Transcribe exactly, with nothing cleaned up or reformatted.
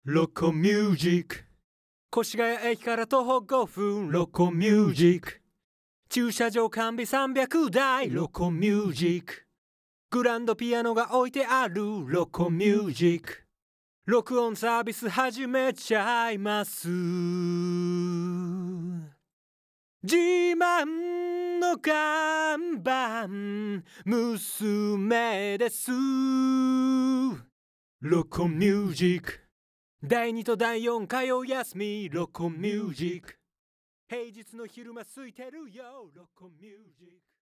ロコミュージック。越谷駅から徒歩ごふん。ロコミュージック。駐車場完備さんびゃくだい。ロコミュージック。グランドピアノが置いてある。ロコミュージック。録音サービス始めちゃいます。自慢の看板娘です。ロコミュージック。だいにとだいよん火曜休み。ロコミュージック。平日の昼間空いてるよ。ロコミュージック。